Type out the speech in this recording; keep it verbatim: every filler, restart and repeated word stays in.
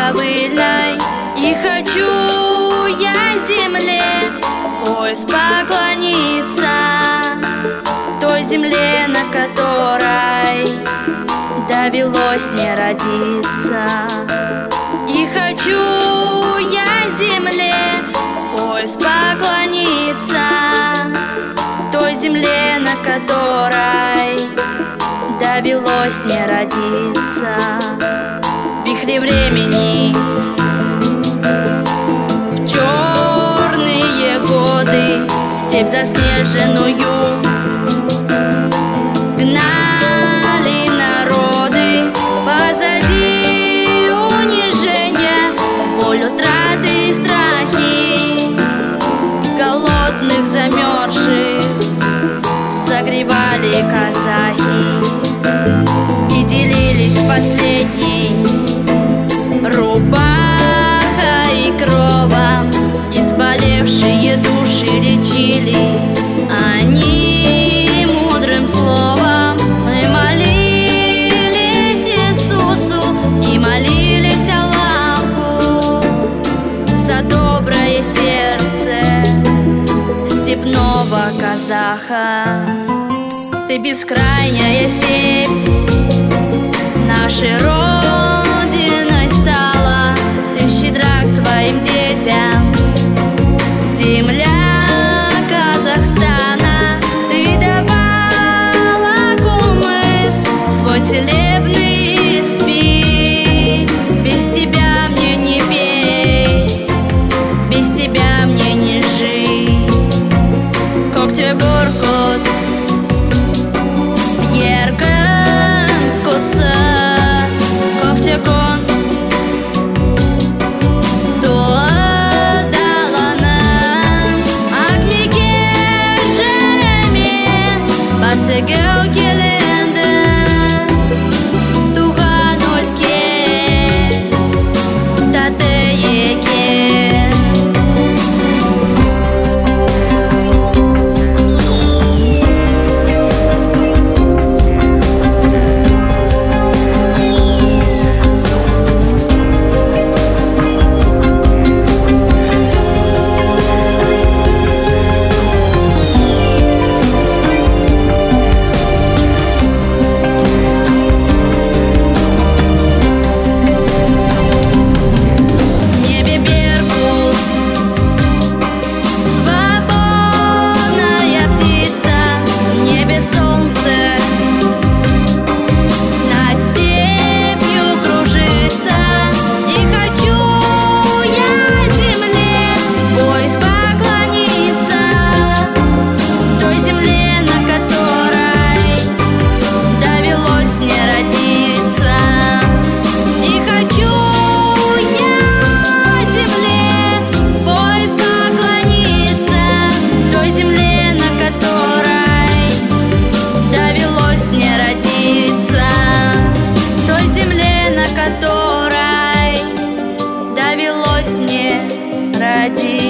ковыльной. И хочу я земле пояс поклониться, той земле, на которой довелось мне родиться. И хочу я земле пояс поклониться, той земле, на которой довелось мне родиться. В вихре времени, в черные годы, степь заснеженную гнали народы. Позади унижения, боль утраты и страхи, голодных, замерзших согревали казахи и делились последней рубахой и кровом. Изболевшие души лечили они мудрым словом. Мы молились Иисусу и молились Аллаху за доброе сердце степного казаха. Ты бескрайняя степь нашей родиной стала, ты щедра к своим детям, земля Казахстана. Ты давала кумыс свой целебный спить. Без тебя мне не петь, без тебя мне не жить. Коктебуркут еркін құсы, көктекон толы даланың ақ мекен жеріме басы кеу келінді туған өлке таты екен. Ради